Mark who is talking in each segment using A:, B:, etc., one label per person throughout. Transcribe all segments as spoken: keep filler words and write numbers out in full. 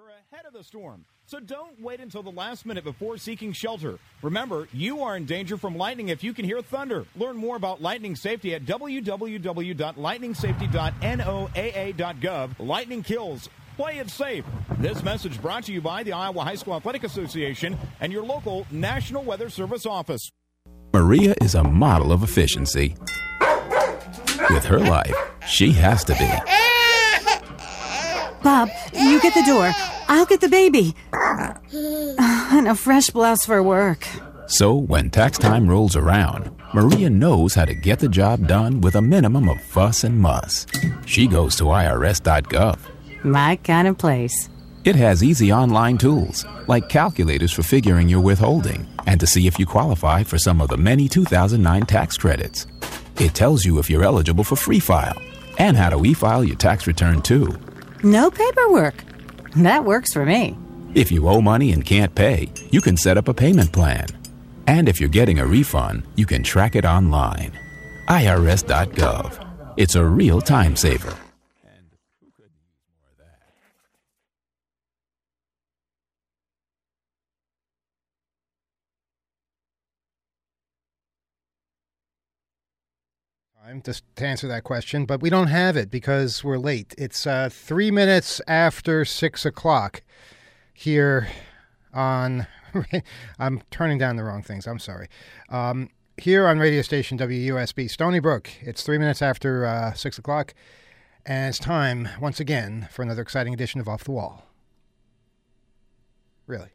A: You're ahead of the storm, so don't wait until the last minute before seeking shelter. Remember, you are in danger from lightning if you can hear thunder. Learn more about lightning safety at w w w dot lightning safety dot n o a a dot gov. Lightning kills. Play it safe. This message brought to you by the Iowa High School Athletic Association and your local National Weather Service office.
B: Maria is a model of efficiency. With her life, she has to be.
C: Bob, you get the door. I'll get the baby. And a fresh blouse for work.
B: So when tax time rolls around, Maria knows how to get the job done with a minimum of fuss and muss. She goes to I R S dot gov.
C: My kind of place.
B: It has easy online tools, like calculators for figuring your withholding and to see if you qualify for some of the many two thousand nine tax credits. It tells you if you're eligible for Free File and how to e-file your tax return, too.
C: No paperwork. That works for me.
B: If you owe money and can't pay, you can set up a payment plan. And if you're getting a refund, you can track it online. I R S dot gov. It's a real time saver.
D: Just to answer that question, but we don't have it because we're late. It's uh, three minutes after six o'clock here on. I'm turning down the wrong things. I'm sorry. Um, here on radio station W U S B Stony Brook. It's three minutes after uh, six o'clock, and it's time once again for another exciting edition of Off the Wall. Really.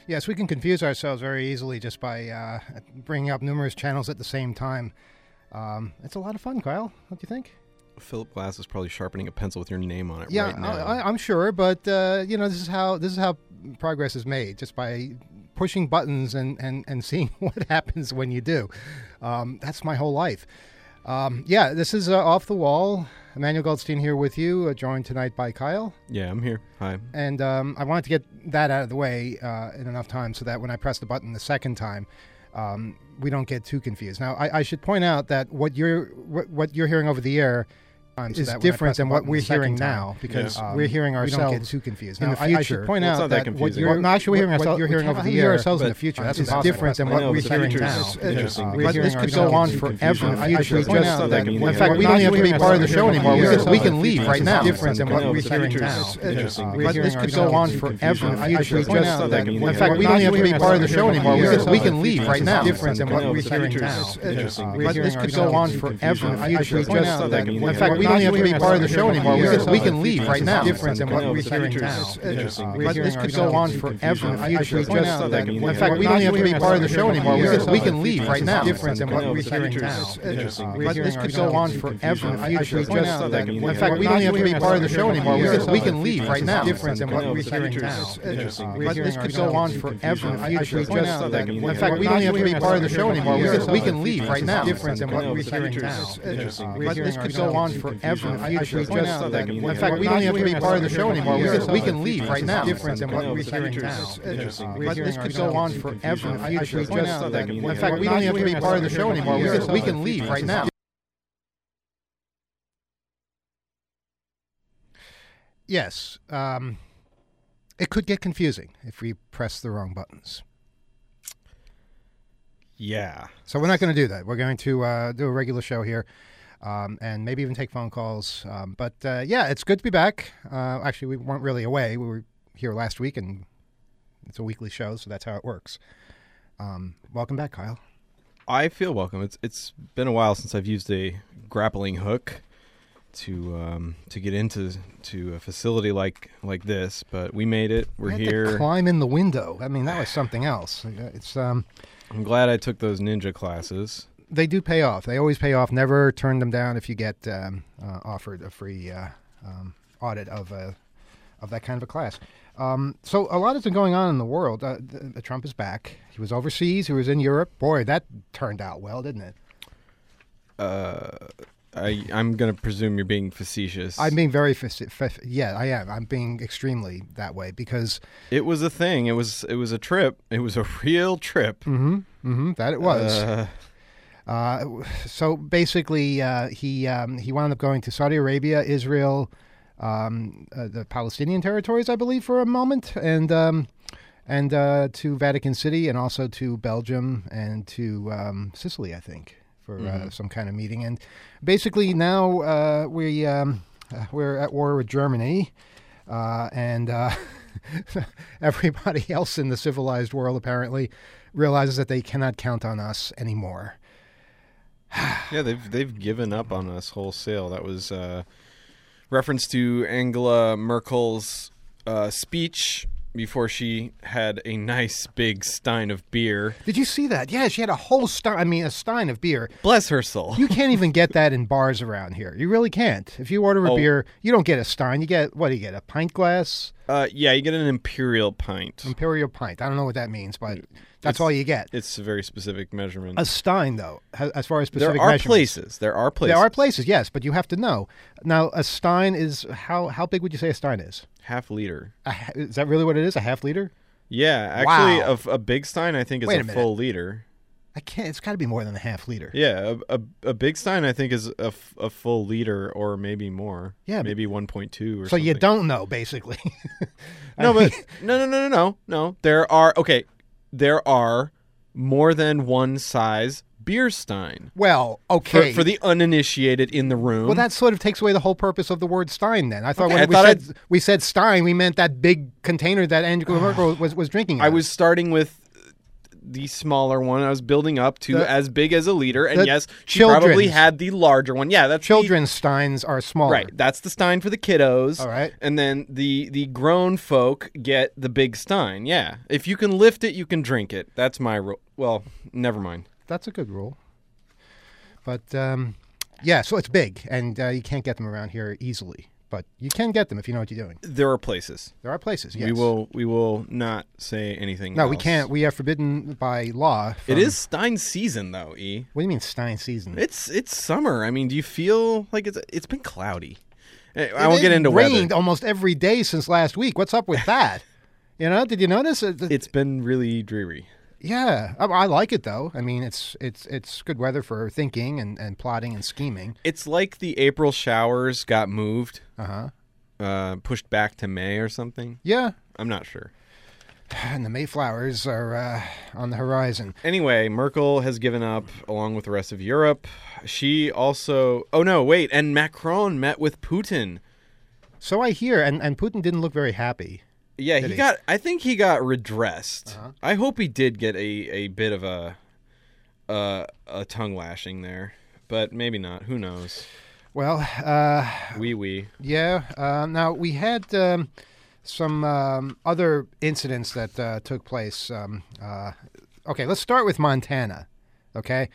D: Yes, we can confuse ourselves very easily just by uh, bringing up numerous channels at the same time. Um, it's a lot of fun, Kyle. What do you think?
E: Philip Glass is probably sharpening a pencil with your name on it
D: Yeah,
E: right now.
D: I, I'm sure, but uh, you know, this is how this is how progress is made, just by pushing buttons and, and, and seeing what happens when you do. Um, that's my whole life. Um, yeah, this is uh, Off the Wall. Emmanuel Goldstein here with you, uh, joined tonight by Kyle.
E: Yeah, I'm here. Hi.
D: And um, I wanted to get that out of the way uh, in enough time so that when I press the button the second time, um, we don't get too confused. Now, I, I should point out that what you're what, what you're hearing over the air So is different than what we're hearing now, because
E: yeah.
D: um, we're hearing ourselves.
E: We
D: don't get too confused.
E: In
D: now,
E: the future,
D: I, I should point
E: well,
D: out
E: that,
D: that,
E: that
D: what you're
E: well,
D: no, actually we're hearing
E: what,
D: ourselves.
E: you're hearing,
D: over
E: we
D: the air ourselves
E: but,
D: in the future. That's
E: is
D: different than what
E: know,
D: we're hearing
E: future
D: now.
E: is interesting.
D: We're
E: This
D: could
E: go
D: on forever.
E: I
D: should
E: point
D: out
E: that.
D: In fact, we don't have to be part of the show anymore. We can leave right now.
E: Different
D: than what we're hearing now. This could go on forever. In fact, we don't have to be part of the show anymore. We can leave right now. Different than what we're hearing now. This could go on forever. In fact, we don't have to be part of the show anymore. We can leave right now. Different than what we're hearing now. This could go on forever. In fact, we don't have to be part of the show anymore. We can leave right now. Different than what we're hearing now. This could go on forever. In fact, we don't have to be part of the show anymore. We can leave right now. Different than what we're hearing now. This could go on forever. In fact, we don't have to be part of the show anymore. We can leave right now. Different than what we're hearing now. This could go on forever. In fact, we don't have to be part of the show anymore. We can leave right now. Different than what we're hearing now. This could go on forever. In fact, we don't have to be part of the show anymore. We can leave right now. Yes, um, it could get confusing if we press the wrong buttons.
E: Yeah.
D: So we're not going to do that. We're going to uh, do a regular show here. Um, and maybe even take phone calls. Um, but, uh, yeah, it's good to be back. Uh, actually, we weren't really away. We were here last week, and it's a weekly show, so that's how it works. Um, welcome back, Kyle.
E: I feel welcome. It's It's been a while since I've used a grappling hook to um, to get into to a facility like like this, but we made it. We're
D: we had
E: here.
D: To climb in the window. I mean, that was something else. It's. Um,
E: I'm glad I took those ninja classes.
D: They do pay off. They always pay off. Never turn them down if you get um, uh, offered a free uh, um, audit of a, of that kind of a class. Um, so a lot has been going on in the world. Uh, the, the Trump is back. He was overseas. He was in Europe. Boy, that turned out well, didn't it?
E: Uh, I, I'm going to presume you're being facetious.
D: I'm being very facetious. Yeah, I am. I'm being extremely that way because
E: it was a thing. It was it was a trip. It was a real trip.
D: Mm-hmm. Mm-hmm. That it was.
E: Uh,
D: Uh, so basically, uh, he um, he wound up going to Saudi Arabia, Israel, um, uh, the Palestinian territories, I believe, for a moment, and um, and uh, to Vatican City, and also to Belgium and to um, Sicily, I think, for
E: mm-hmm.
D: uh, some kind of meeting. And basically, now uh, we um, we're at war with Germany, uh, and uh, everybody else in the civilized world apparently realizes that they cannot count on us anymore.
E: Yeah, they've they've given up on us wholesale. That was uh, reference to Angela Merkel's uh, speech before she had a nice big stein of beer.
D: Did you see that? Yeah, she had a whole stein. I mean, a stein of beer.
E: Bless her soul.
D: You can't even get that in bars around here. You really can't. If you order a
E: oh.
D: beer, you don't get a stein. You get what do you get? A pint glass?
E: Uh, yeah, you get an imperial pint.
D: Imperial pint. I don't know what that means, but that's
E: it's,
D: all you get.
E: It's a very specific measurement.
D: A stein, though, as far as specific
E: there are
D: measurements.
E: places. There are places.
D: There are places, yes, but you have to know. Now, a stein is how how big would you say a stein is?
E: Half liter.
D: A, is that really what it is? A half liter?
E: Yeah, actually,
D: wow.
E: a, a big stein I think is
D: Wait a,
E: a
D: minute.
E: full liter.
D: I can't. It's got to be more than a half liter.
E: Yeah, a, a, a big stein I think is a, a full liter or maybe more.
D: Yeah,
E: maybe one point two or
D: so
E: something.
D: So you don't know, basically.
E: no, but no, no, no, no, no, no. There are okay. There are more than one size beer stein.
D: Well, okay.
E: For, for the uninitiated in the room.
D: Well, that sort of takes away the whole purpose of the word stein. Then I thought
E: okay,
D: when
E: I
D: we
E: thought
D: said we said stein, we meant that big container that Angela Merkel was was drinking.
E: I was starting with the smaller one. I was building up to
D: The-
E: as big as a liter, and
D: the
E: yes, she probably
D: children's-
E: had the larger one. Yeah, that's the-
D: Children's steins are smaller.
E: right. That's the stein for the kiddos.
D: All right.
E: And then the the grown folk get the big stein. Yeah, if you can lift it, you can drink it. That's my rule. Well, never mind.
D: That's a good rule. But, um, yeah, so it's big, and uh, you can't get them around here easily. But you can get them if you know what you're doing.
E: There are places.
D: There are places, yes.
E: We will we will not say anything.
D: No,
E: else.
D: we can't. We are forbidden by law.
E: It
D: from-
E: is Stein season, though. E.
D: What do you mean Stein season?
E: It's it's summer. I mean, do you feel like it's it's been cloudy? I
D: It-
E: won't get
D: it
E: into
D: rained
E: weather.
D: almost every day since last week. What's up with that? You know, did you notice? It,
E: It's been really dreary.
D: yeah, I, I like it though. I mean, it's it's it's good weather for thinking and, and plotting and scheming.
E: It's like the April showers got moved,
D: Uh huh.
E: uh, pushed back to May or something.
D: Yeah,
E: I'm not sure.
D: and the Mayflowers are uh, on the horizon.
E: Anyway, Merkel has given up along with the rest of Europe. She also. Oh no, wait! And Macron met with Putin.
D: So I hear, and, and Putin didn't look very happy.
E: Yeah,
D: Did
E: he
D: he?
E: got. I think he got redressed.
D: Uh-huh.
E: I hope he did get a, a bit of a, a a tongue lashing there, but maybe not. Who knows?
D: Well, uh,
E: Wee wee.
D: yeah. Uh, now we had um, some um, other incidents that uh, took place. Um, uh, okay, let's start with Montana. Okay.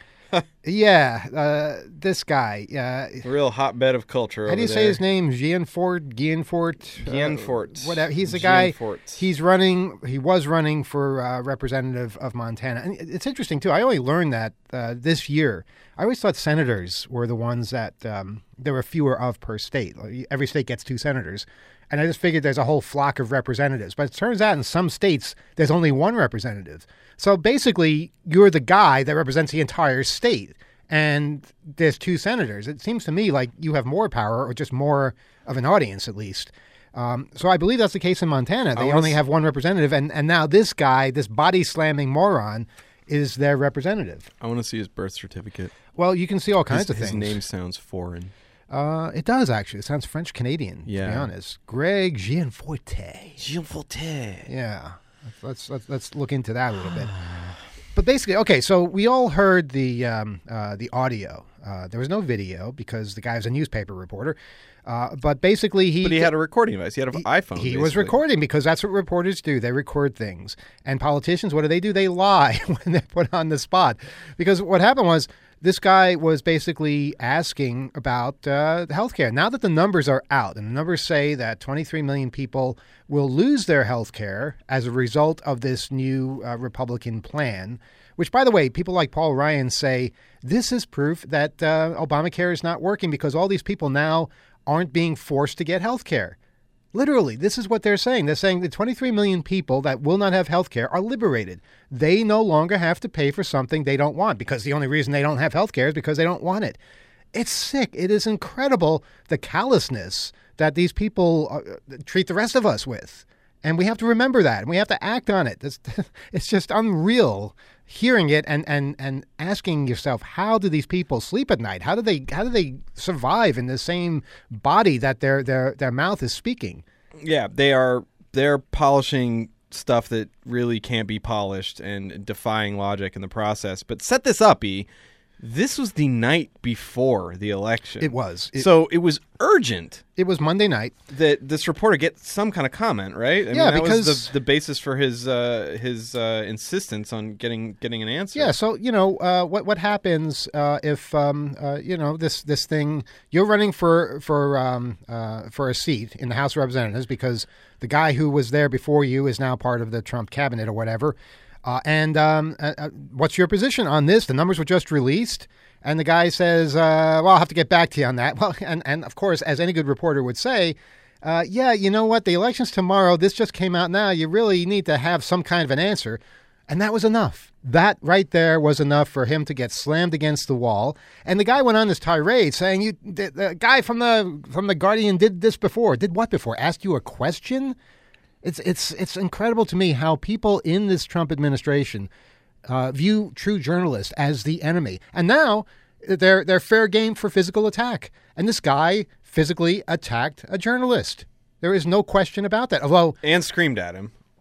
D: yeah, uh, this guy. Uh,
E: A real hotbed of culture.
D: How do you
E: over
D: say
E: there.
D: his name? Gianfort, Gianfort,
E: Gianfort.
D: uh, whatever. He's the guy.
E: Gianfort.
D: He's running. He was running for uh, representative of Montana, and it's interesting too. I only learned that uh, this year. I always thought senators were the ones that um, there were fewer of per state. Like, every state gets two senators, and I just figured there's a whole flock of representatives. But it turns out in some states there's only one representative. So basically, you're the guy that represents the entire state. And there's two senators. It seems to me like you have more power, or just more of an audience, at least. Um, so I believe that's the case in Montana. They
E: wanna
D: only
E: s-
D: have one representative, and, and now this guy, this body-slamming moron, is their representative.
E: I want to see his birth certificate.
D: Well, you can see all kinds
E: His,
D: of
E: his
D: things.
E: name sounds foreign.
D: Uh, it does, actually. It sounds French-Canadian, to be
E: Yeah.
D: honest. Greg Gianforte.
E: Gianforte.
D: Yeah. Let's, let's, let's look into that a little bit. But basically, okay, so we all heard the um, uh, the audio. Uh, there was no video because the guy was a newspaper reporter. Uh, but basically, he
E: But he had a recording device. He had an iPhone.
D: he was
E: basically.
D: recording because that's what reporters do. They record things. And politicians, what do they do? They lie when they're put on the spot. Because what happened was this guy was basically asking about uh, health care. Now that the numbers are out, and the numbers say that twenty-three million people will lose their health care as a result of this new uh, Republican plan, which, by the way, people like Paul Ryan say this is proof that uh, Obamacare is not working because all these people now aren't being forced to get health care. Literally, this is what they're saying. They're saying the twenty-three million people that will not have health care are liberated. They no longer have to pay for something they don't want because the only reason they don't have health care is because they don't want it. It's sick. It is incredible the callousness that these people uh, treat the rest of us with. And we have to remember that, and we have to act on it. It's, it's just unreal hearing it and, and, and asking yourself, how do these people sleep at night? How do they how do they survive in the same body that their their, their mouth is speaking?
E: Yeah, they are. They're polishing stuff that really can't be polished and defying logic in the process. But set this up, E. This was the night before the election.
D: It was. It,
E: so it was urgent
D: it was Monday night.
E: that this reporter get some kind of comment, right? I
D: Yeah,
E: mean, that
D: because-
E: was the, the basis for his uh, his uh, insistence on getting getting an answer.
D: Yeah, so you know uh, what what happens uh, if um, uh, you know this this thing you're running for for um, uh, for a seat in the House of Representatives because the guy who was there before you is now part of the Trump cabinet or whatever. Uh, and um, uh, uh, what's your position on this? The numbers were just released, and the guy says, uh, "Well, I'll have to get back to you on that." Well, and and of course, as any good reporter would say. Uh, yeah, you know what? The election's tomorrow. This just came out now. You really need to have some kind of an answer. And that was enough. That right there was enough for him to get slammed against the wall. And the guy went on this tirade saying, "You, the, the guy from the from the Guardian did this before. Did what before? Asked you a question?" It's it's it's incredible to me how people in this Trump administration uh, view true journalists as the enemy. And now they're they're fair game for physical attack. And this guy physically attacked a journalist. There is no question about that. Although,
E: and screamed at him.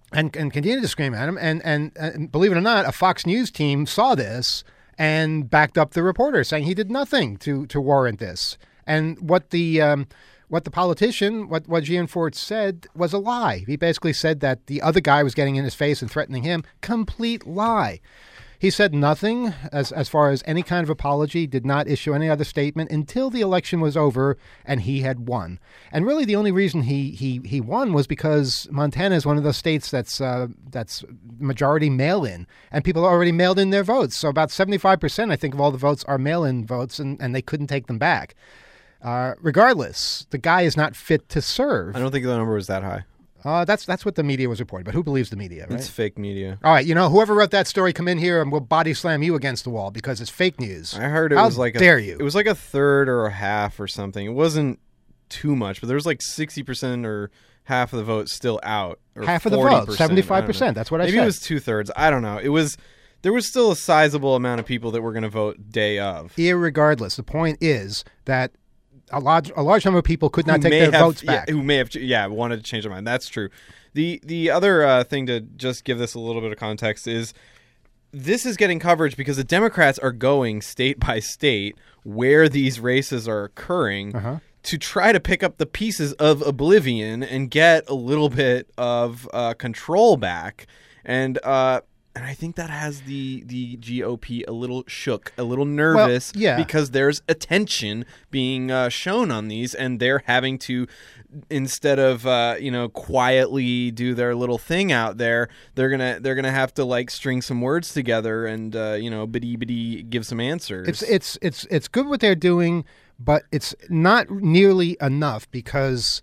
D: and and continued to scream at him. And, and and believe it or not, a Fox News team saw this and backed up the reporter, saying he did nothing to to warrant this. And what the um, what the politician, what what Gianforte said was a lie. He basically said that the other guy was getting in his face and threatening him. Complete lie. He said nothing as as far as any kind of apology, did not issue any other statement until the election was over and he had won. And really the only reason he he, he won was because Montana is one of those states that's uh, that's majority mail-in, and people already mailed in their votes. So about seventy-five percent, I think, of all the votes are mail-in votes, and, and they couldn't take them back. Uh, regardless, the guy is not fit to serve.
E: I don't think the number was that high.
D: Uh, that's that's what the media was reporting, but who believes the media, right?
E: It's fake media.
D: All right, you know, whoever wrote that story, come in here and we'll body slam you against the wall because it's fake news.
E: I heard it
D: How
E: was like
D: dare
E: a,
D: you?
E: It was like a third or a half or something. It wasn't too much, but there was like sixty percent or half of the vote still out. Or
D: half of the
E: forty
D: vote,
E: percent,
D: seventy-five percent. That's what I
E: Maybe
D: said.
E: Maybe it was two thirds. I don't know. It was. There was still a sizable amount of people that were going to vote day of.
D: Irregardless, the point is that a large a large number of people could not
E: Who
D: take
E: may
D: their
E: have,
D: votes back.
E: Yeah, who may have, yeah, wanted to change their mind. That's true. The the other uh, thing to just give this a little bit of context is this is getting coverage because the Democrats are going state by state where these races are occurring
D: Uh-huh.
E: to try to pick up the pieces of oblivion and get a little bit of uh, control back. And uh, and I think that has the, the G O P a little shook, a little nervous,
D: well, yeah.
E: because there's attention being uh, shown on these, and they're having to, instead of uh, you know quietly do their little thing out there, they're gonna they're gonna have to like string some words together and uh, you know bitty bitty give some answers.
D: It's it's it's it's good what they're doing, but it's not nearly enough because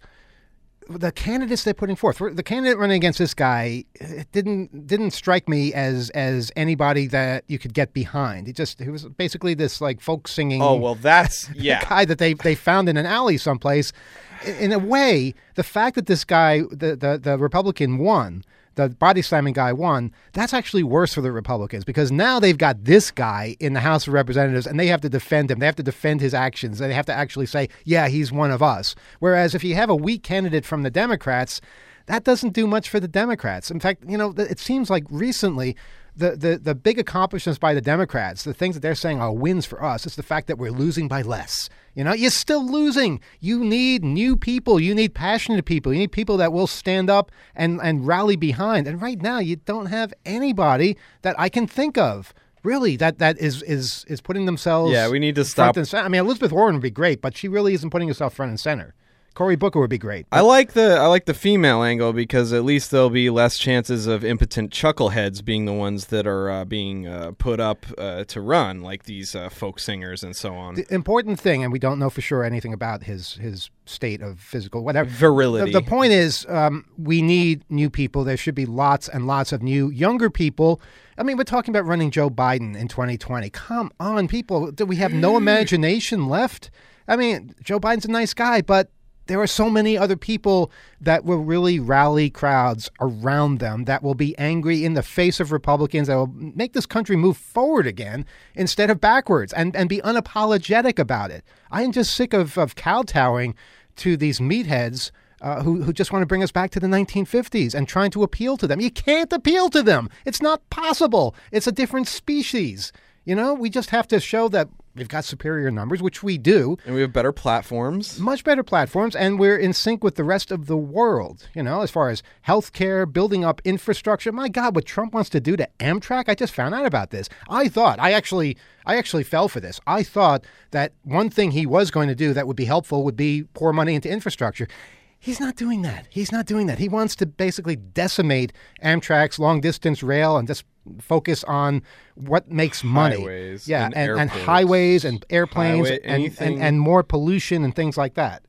D: the candidates they're putting forth, the candidate running against this guy, it didn't didn't strike me as as anybody that you could get behind. He just he was basically this like folk singing.
E: Oh well, that's yeah.
D: guy that they they found in an alley someplace. In a way, the fact that this guy, the the, the Republican won, the body slamming guy won, that's actually worse for the Republicans because now they've got this guy in the House of Representatives and they have to defend him. They have to defend his actions. They have to actually say, yeah, he's one of us. Whereas if you have a weak candidate from the Democrats, that doesn't do much for the Democrats. In fact, you know, it seems like recently the, the, the big accomplishments by the Democrats, the things that they're saying are wins for us, it's the fact that we're losing by less. You know, you're still losing. You need new people. You need passionate people. You need people that will stand up and, and rally behind. And right now, you don't have anybody that I can think of, really, that, that is, is, is putting themselves
E: Yeah, we need to
D: front
E: stop.
D: and center. I mean, Elizabeth Warren would be great, but she really isn't putting herself front and center. Cory Booker would be great.
E: I like the I like the female angle because at least there'll be less chances of impotent chuckleheads being the ones that are uh, being uh, put up uh, to run, like these uh, folk singers and so on.
D: The important thing, and we don't know for sure anything about his his state of physical whatever
E: Virility.
D: The, the point is, um, we need new people. There should be lots and lots of new younger people. I mean, we're talking about running Joe Biden in twenty twenty. Come on, people! Do we have no imagination left? I mean, Joe Biden's a nice guy, but there are so many other people that will really rally crowds around them that will be angry in the face of Republicans, that will make this country move forward again instead of backwards and, and be unapologetic about it. I am just sick of, of kowtowing to these meatheads uh, who, who just want to bring us back to the nineteen fifties and trying to appeal to them. You can't appeal to them. It's not possible. It's a different species. You know, we just have to show that we've got superior numbers, which we do.
E: And we have better platforms.
D: Much better platforms, and we're in sync with the rest of the world, you know, as far as healthcare, building up infrastructure. My God, what Trump wants to do to Amtrak, I just found out about this. I thought, I actually I actually fell for this. I thought that one thing he was going to do that would be helpful would be pour money into infrastructure. He's not doing that. He's not doing that. He wants to basically decimate Amtrak's long-distance rail and just focus on what makes money.
E: Highways
D: yeah,
E: and
D: and, and
E: airports.
D: highways and airplanes
E: Highway-
D: and, and,
E: anything-
D: and more pollution and things like that.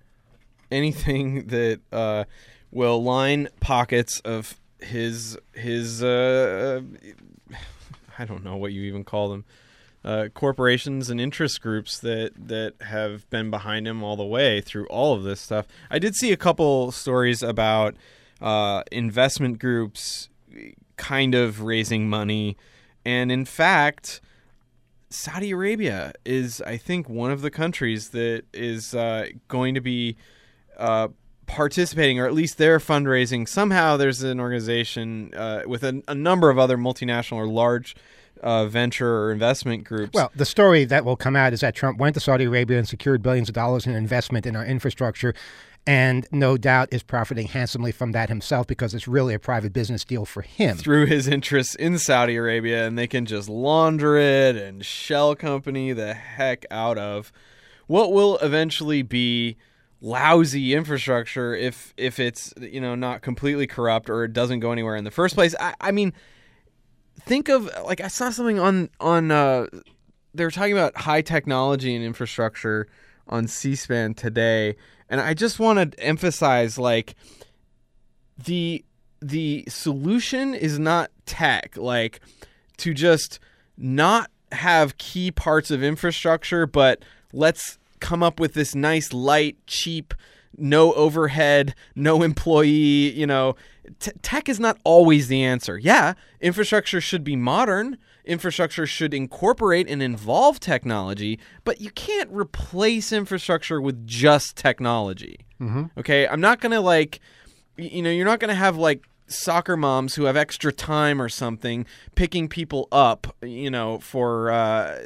E: Anything that uh, will line pockets of his his uh, I don't know what you even call them. Uh, corporations and interest groups that, that have been behind him all the way through all of this stuff. I did see a couple stories about uh, investment groups kind of raising money. And in fact, Saudi Arabia is, I think, one of the countries that is uh, going to be uh, participating, or at least they're fundraising. Somehow there's an organization uh, with a, a number of other multinational or large uh, venture or investment groups.
D: Well, the story that will come out is that Trump went to Saudi Arabia and secured billions of dollars in investment in our infrastructure, and no doubt is profiting handsomely from that himself because it's really a private business deal for him.
E: Through his interests in Saudi Arabia, and they can just launder it and shell company the heck out of what will eventually be lousy infrastructure if if it's, you know, not completely corrupt or it doesn't go anywhere in the first place. I, I mean, think of, like, I saw something on on uh, they were talking about high technology and infrastructure on C-SPAN today, and I just want to emphasize, like, the the solution is not tech, like, to just not have key parts of infrastructure, but let's come up with this nice, light, cheap, no overhead, no employee, you know. T- tech is not always the answer. Yeah, infrastructure should be modern. Infrastructure should incorporate and involve technology, but you can't replace infrastructure with just technology. Mm-hmm. Okay? I'm not going to, like, you know, you're not going to have, like, soccer moms who have extra time or something picking people up, you know, for uh,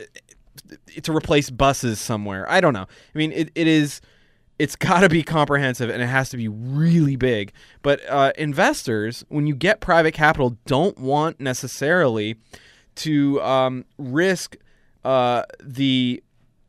E: to replace buses somewhere. I don't know. I mean, it, it is, it's got to be comprehensive and it has to be really big. But uh, investors, when you get private capital, don't want necessarily to um, risk uh, the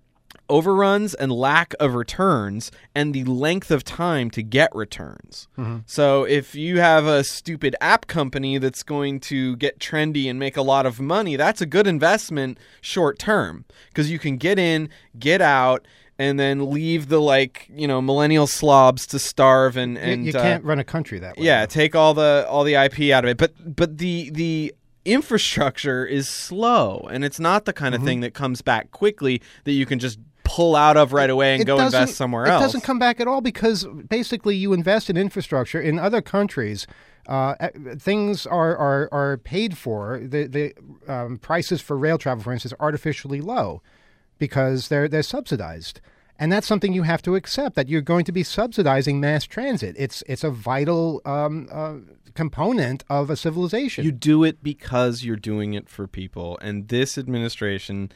E: overruns and lack of returns and the length of time to get returns. Mm-hmm. So if you have a stupid app company that's going to get trendy and make a lot of money, that's a good investment short term because you can get in, get out, and then leave the, like, you know, millennial slobs to starve and, and
D: you, you can't uh, run a country that way.
E: Yeah, take all the all the I P out of it. But but the the infrastructure is slow, and it's not the kind of mm-hmm. thing that comes back quickly that you can just pull out of right away and it go invest somewhere
D: it
E: else.
D: It doesn't come back at all because basically you invest in infrastructure in other countries. Uh, things are, are, are paid for. The the um, prices for rail travel, for instance, are artificially low because they're they're subsidized. And that's something you have to accept, that you're going to be subsidizing mass transit. It's it's a vital um, uh, component of a civilization.
E: You do it because you're doing it for people. And this administration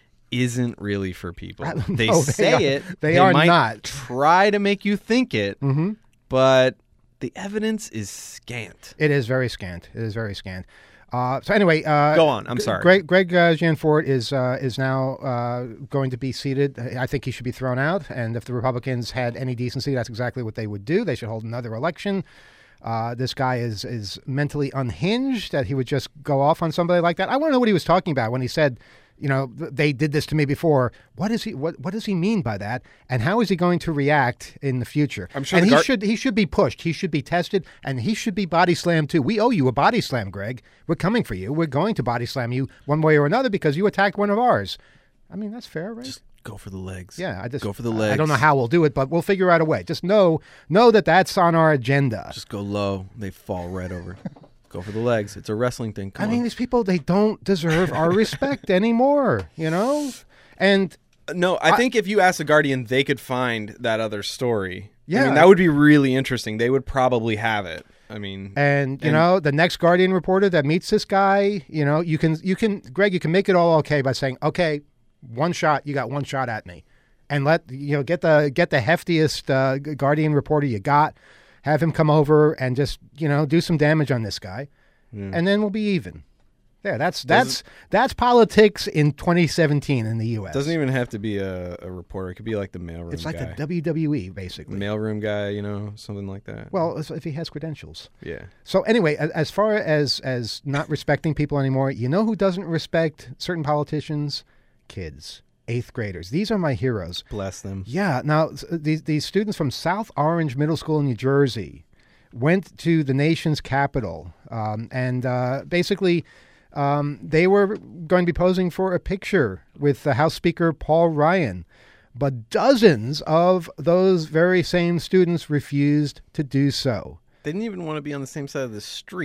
E: isn't really for people. They
D: no,
E: say
D: they are,
E: it.
D: They,
E: they
D: are
E: might
D: not.
E: Try to make you think it,
D: mm-hmm.
E: but the evidence is scant.
D: It is very scant. It is very scant. Uh, so anyway, uh,
E: go on. I'm sorry.
D: Greg, Greg uh, Gianforte is uh, is now uh, going to be seated. I think he should be thrown out. And if the Republicans had any decency, that's exactly what they would do. They should hold another election. Uh, this guy is is mentally unhinged that he would just go off on somebody like that. I want to know what he was talking about when he said, you know, they did this to me before. What is he? What What does he mean by that? And how is he going to react in the future?
E: I'm sure.
D: And he
E: gar-
D: should he should be pushed. He should be tested, and he should be body slammed too. We owe you a body slam, Greg. We're coming for you. We're going to body slam you one way or another because you attacked one of ours. I mean, that's fair, right?
E: Just go for the legs.
D: Yeah, I just
E: go for the legs.
D: I don't know how we'll do it, but we'll figure out a way. Just know know that that's on our agenda.
E: Just go low. They fall right over. Go for the legs. It's a wrestling thing. Come
D: I mean,
E: on.
D: these people, they don't deserve our respect anymore, you know? And
E: no, I, I think if you ask the Guardian, they could find that other story.
D: Yeah.
E: I mean, that would be really interesting. They would probably have it. I mean,
D: and you
E: and,
D: know, the next Guardian reporter that meets this guy, you know, you can, you can, Greg, you can make it all okay by saying, okay, one shot, you got one shot at me, and let you know, get the get the heftiest uh, Guardian reporter you got, have him come over and just you know do some damage on this guy, mm. and then we'll be even. There, that's that's doesn't, that's politics in twenty seventeen in the U S.
E: Doesn't even have to be a, a reporter. It could be like the mailroom.
D: It's like
E: guy.
D: the W W E, basically.
E: Mailroom guy, you know, something like that.
D: Well, if he has credentials.
E: Yeah.
D: So anyway, as far as as not respecting people anymore, you know who doesn't respect certain politicians? Kids, eighth graders. These are my heroes.
E: Bless them.
D: Yeah. Now, these these students from South Orange Middle School in New Jersey went to the nation's capital, um, and uh, basically. Um, they were going to be posing for a picture with the House Speaker Paul Ryan, but dozens of those very same students refused to do so.
E: They didn't even want to be on the same side of the street.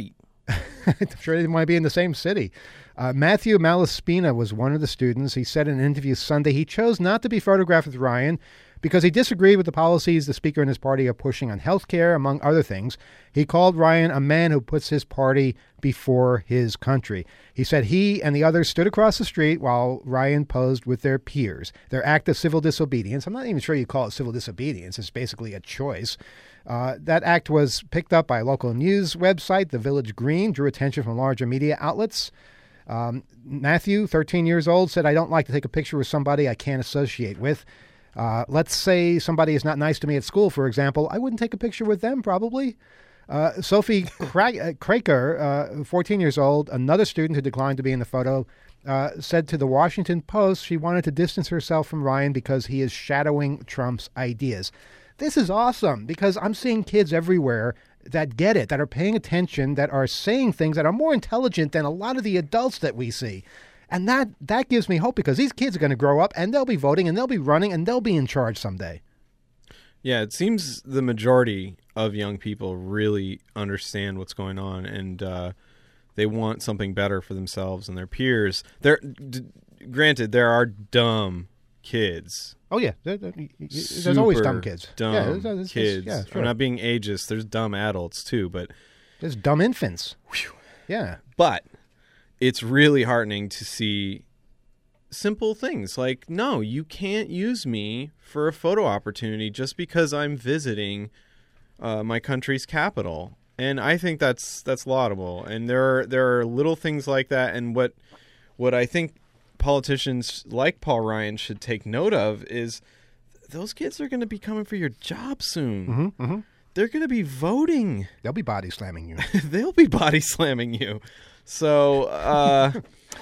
D: I'm sure they didn't want to be in the same city. Uh, Matthew Malaspina was one of the students. He said in an interview Sunday he chose not to be photographed with Ryan because he disagreed with the policies the speaker and his party are pushing on health care, among other things. He called Ryan a man who puts his party before his country. He said he and the others stood across the street while Ryan posed with their peers. Their act of civil disobedience, I'm not even sure you call it civil disobedience, it's basically a choice. Uh, that act was picked up by a local news website, The Village Green, drew attention from larger media outlets. Um, Matthew, thirteen years old, said, I don't like to take a picture with somebody I can't associate with. Uh, let's say somebody is not nice to me at school, for example. I wouldn't take a picture with them, probably. Uh, Sophie Kra- Kraker, uh, fourteen years old, another student who declined to be in the photo, uh, said to the Washington Post she wanted to distance herself from Ryan because he is shadowing Trump's ideas. This is awesome because I'm seeing kids everywhere that get it, that are paying attention, that are saying things that are more intelligent than a lot of the adults that we see. And that, that gives me hope because these kids are going to grow up and they'll be voting and they'll be running and they'll be in charge someday.
E: Yeah, it seems the majority of young people really understand what's going on and uh, they want something better for themselves and their peers. They're, d- granted, there are dumb kids.
D: Oh, yeah. There, there, there's always dumb kids.
E: Dumb
D: yeah, there's, there's,
E: kids.
D: Yeah, sure.
E: I'm not being ageist. There's dumb adults, too. But
D: there's dumb infants. Whew. Yeah.
E: But it's really heartening to see simple things like, no, you can't use me for a photo opportunity just because I'm visiting uh, my country's capital. And I think that's that's laudable. And there are, there are little things like that. And what what I think politicians like Paul Ryan should take note of is those kids are going to be coming for your job soon.
D: Mm-hmm, mm-hmm.
E: They're going to be voting.
D: They'll be body slamming you.
E: They'll be body slamming you. So, uh,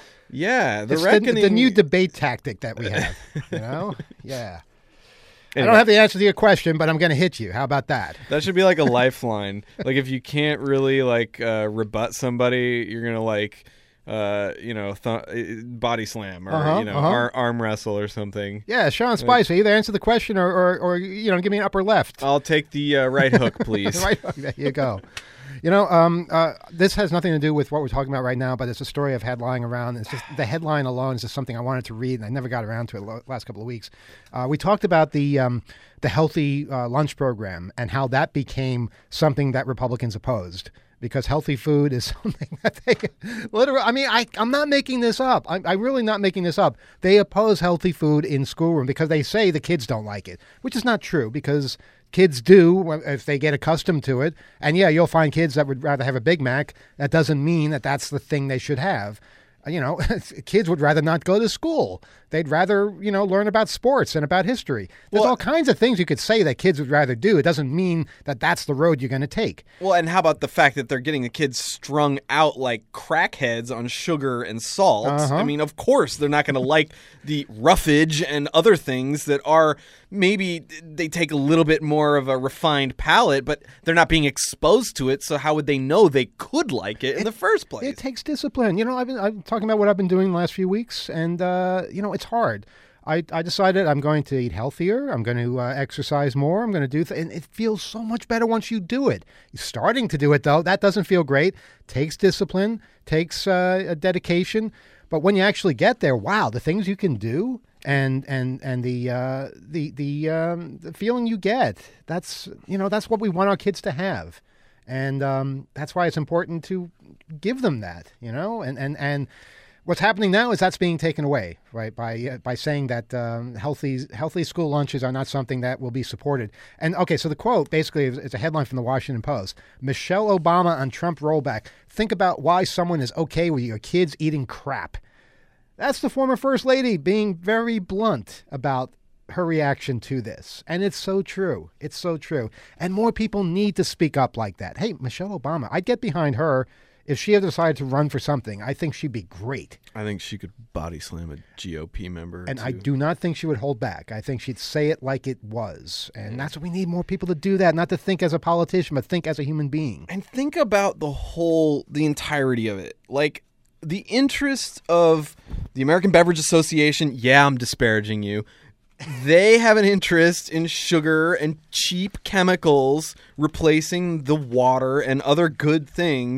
E: yeah, the
D: it's
E: reckoning.
D: The, the new debate tactic that we have, you know? Yeah.
E: Anyway,
D: I don't have the answer to your question, but I'm going to hit you. How about that?
E: That should be like a lifeline. Like if you can't really like uh, rebut somebody, you're going to like, uh, you know, th- body slam or,
D: uh-huh,
E: you know,
D: uh-huh.
E: ar- arm wrestle or something.
D: Yeah, Sean Spicer, either answer the question or, or, or, you know, give me an upper left.
E: I'll take the uh, right hook, please.
D: Right hook. There you go. You know, um, uh, this has nothing to do with what we're talking about right now, but it's a story I've had lying around. It's just the headline alone is just something I wanted to read, and I never got around to it the last couple of weeks. Uh, we talked about the um, the healthy uh, lunch program and how that became something that Republicans opposed because healthy food is something that they literally. I mean, I, I'm not making this up. I'm, I'm really not making this up. They oppose healthy food in schoolroom because they say the kids don't like it, which is not true because kids do if they get accustomed to it. And yeah, you'll find kids that would rather have a Big Mac. That doesn't mean that that's the thing they should have. You know, kids would rather not go to school. They'd rather, you know, learn about sports and about history. There's
E: well,
D: all kinds of things you could say that kids would rather do. It doesn't mean that that's the road you're going to take.
E: Well, and how about the fact that they're getting the kids strung out like crackheads on sugar and salt?
D: Uh-huh.
E: I mean, of course, they're not going to like the roughage and other things that are maybe they take a little bit more of a refined palate, but they're not being exposed to it. So how would they know they could like it in
D: it,
E: the first place?
D: It takes discipline. You know, I've been I'm talking about what I've been doing the last few weeks, and, uh, you know, it's hard. I, I decided I'm going to eat healthier. I'm going to uh, exercise more. I'm going to do th- and it feels so much better once you do it. You're starting to do it, though. That doesn't feel great. Takes discipline, takes uh, a dedication. But when you actually get there, wow, the things you can do and and and the uh, the the, um, the feeling you get, that's, you know, that's what we want our kids to have. And um, that's why it's important to give them that, you know, and, and, and what's happening now is that's being taken away, right, by uh, by saying that um, healthy healthy school lunches are not something that will be supported. And, okay, so the quote basically is, is a headline from the Washington Post. Michelle Obama on Trump rollback. Think about why someone is okay with your kids eating crap. That's the former First Lady being very blunt about her reaction to this. And it's so true. It's so true. And more people need to speak up like that. Hey, Michelle Obama, I'd get behind her if she had decided to run for something. I think she'd be great.
E: I think she could body slam a G O P member.
D: And
E: too.
D: I do not think she would hold back. I think she'd say it like it was. And that's what we need more people to do that, not to think as a politician, but think as a human being.
E: And think about the whole, the entirety of it. Like, the interest of the American Beverage Association, yeah, I'm disparaging you. They have an interest in sugar and cheap chemicals replacing the water and other good things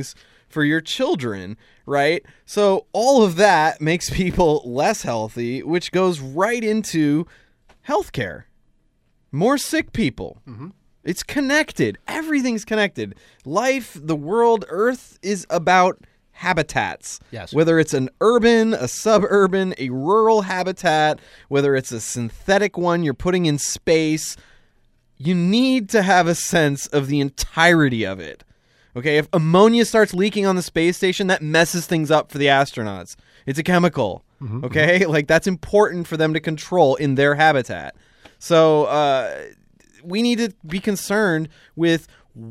E: for your children, right? So all of that makes people less healthy, which goes right into healthcare. More sick people. Mm-hmm. It's connected. Everything's connected. Life, the world, Earth is about habitats.
D: Yes.
E: Whether it's an urban, a suburban, a rural habitat, whether it's a synthetic one you're putting in space, you need to have a sense of the entirety of it. Okay, if ammonia starts leaking on the space station, that messes things up for the astronauts. It's a chemical. Mm-hmm. Okay, like that's important for them to control in their habitat. So uh, we need to be concerned with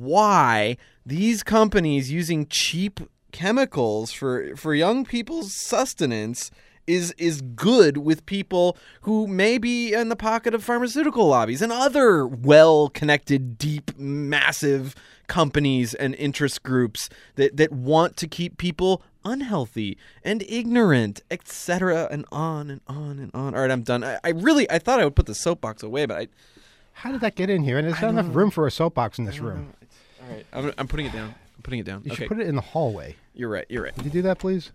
E: why these companies using cheap chemicals for for young people's sustenance is is good with people who may be in the pocket of pharmaceutical lobbies and other well-connected, deep, massive companies and interest groups that, that want to keep people unhealthy and ignorant, et cetera, and on and on and on. All right, I'm done. I, I really I thought I would put the soapbox away, but I.
D: How did that get in here? And there's not enough room for a soapbox in this room.
E: All right, I'm, I'm putting it down. I'm putting it down.
D: You
E: okay.
D: should put it in the hallway.
E: You're right. You're right.
D: Could you do that, please?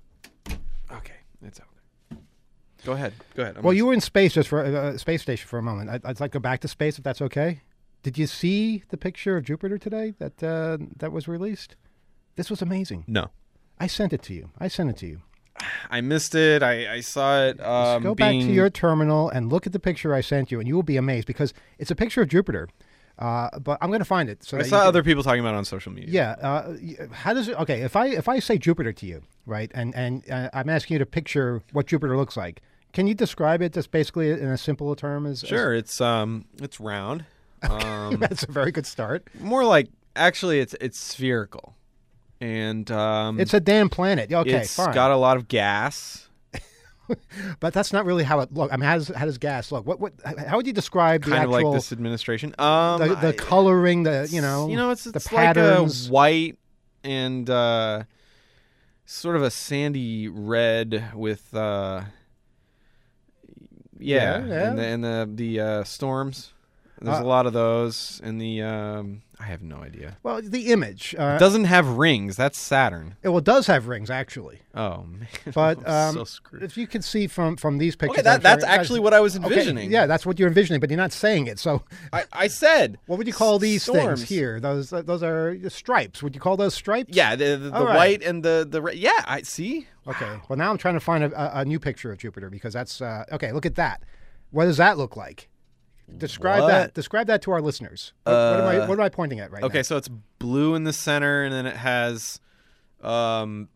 E: Okay, it's out there. Go ahead. Go ahead. I'm
D: well, you were in space just for a uh, space station for a moment. I'd, I'd like to go back to space if that's okay. Did you see the picture of Jupiter today that uh, that was released? This was amazing.
E: No.
D: I sent it to you. I sent it to you.
E: I missed it. I, I saw it. Um,
D: go
E: being...
D: back to your terminal and look at the picture I sent you, and you will be amazed because it's a picture of Jupiter. Uh, but I'm going to find it. So
E: I
D: that
E: saw
D: can...
E: other people talking about it on social media.
D: Yeah. Uh, how does it? Okay. If I if I say Jupiter to you, right, and and uh, I'm asking you to picture what Jupiter looks like, can you describe it just basically in a simple term? As
E: sure.
D: As...
E: It's um it's round. Um,
D: That's a very good start.
E: More like actually, it's it's spherical, and um,
D: it's a damn planet. Okay,
E: it's
D: fine.
E: got a lot of gas.
D: But that's not really how it looks. I mean, how does, how does gas look? What what? How would you describe the
E: kind
D: actual,
E: of like this administration? Um,
D: the, the
E: I,
D: coloring, the you know,
E: you know, it's,
D: the
E: it's
D: patterns,
E: like a white and uh, sort of a sandy red with uh, yeah,
D: yeah, yeah.
E: and the and the the uh, storms. There's
D: Uh,
E: a lot of those, and the um, I have no idea.
D: Well, the image uh,
E: It doesn't have rings. That's Saturn.
D: It, well, it does have rings actually.
E: Oh man,
D: But
E: I'm
D: um,
E: so screwed.
D: if you can see from from these pictures,
E: Okay, that,
D: I'm
E: that's
D: sure-
E: actually what I was envisioning.
D: Okay, yeah, that's what you're envisioning, but you're not saying it. So,
E: I, I said.
D: what would you call these
E: storms.
D: things here? Those uh, those are stripes. Would you call those stripes?
E: Yeah, the, the, the
D: All right.
E: white and the the red. Yeah, I see.
D: Okay. Well, now I'm trying to find a, a, a new picture of Jupiter because that's uh, okay. Look at that. What does that look like? Describe
E: What?
D: that. Describe that to our listeners. What, what am I?
E: Uh,
D: What am I pointing at right now?
E: Okay, so it's blue in the center, and then it has, um,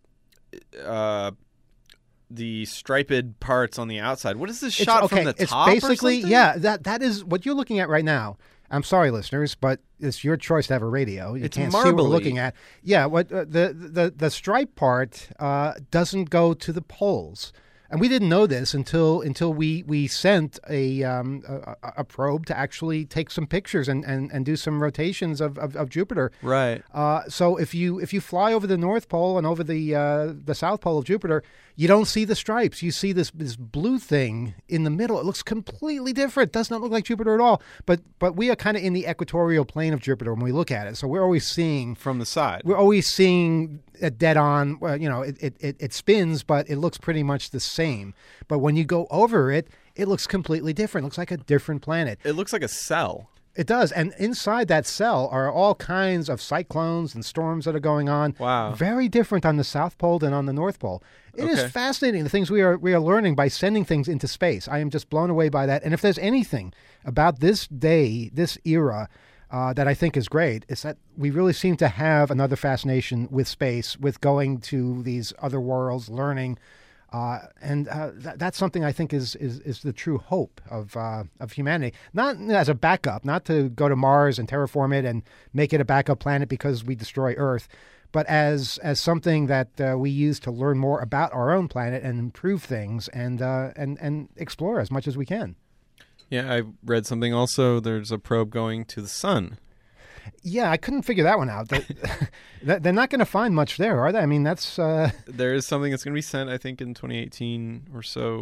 E: uh, the striped parts on the outside. What is this
D: It's-
E: shot
D: okay,
E: from the
D: it's
E: top? or
D: basically
E: something?
D: yeah. That that is what you're looking at right now. I'm sorry, listeners, but it's your choice to have a radio. You
E: It's
D: can't see what we're
E: marbly.
D: looking at. Yeah, what uh, the the the stripe part uh, doesn't go to the poles. And we didn't know this until until we, we sent a, um, a a probe to actually take some pictures and, and, and do some rotations of, of, of Jupiter.
E: Right.
D: Uh, so if you if you fly over the North Pole and over the uh, the South Pole of Jupiter, you don't see the stripes. You see this this blue thing in the middle. It looks completely different. Does not look like Jupiter at all. But but we are kind of in the equatorial plane of Jupiter when we look at it. So we're always seeing
E: From the side.
D: we're always seeing a dead on. Well, you know, it, it, it, it spins, but it looks pretty much the same. But when you go over it, it looks completely different. It looks like a different planet.
E: It looks like a cell.
D: It does. And inside that cell are all kinds of cyclones and storms that are going on.
E: Wow.
D: Very different on the South Pole than on the North Pole. It is
E: Okay.
D: fascinating, the things we are we are learning by sending things into space. I am just blown away by that. And if there's anything about this day, this era, uh, that I think is great, is that we really seem to have another fascination with space, with going to these other worlds, learning. Uh, and uh, th- that's something I think is is, is the true hope of uh, of humanity. Not as a backup, not to go to Mars and terraform it and make it a backup planet because we destroy Earth, but as as something that uh, we use to learn more about our own planet and improve things and uh, and and explore as much as we can.
E: Yeah, I read something also. There's a probe going to the sun.
D: Yeah, I couldn't figure that one out. That- that- They're not going to find much there, are they? I mean, that's uh,
E: There is something that's going to be sent, I think, in twenty eighteen or so.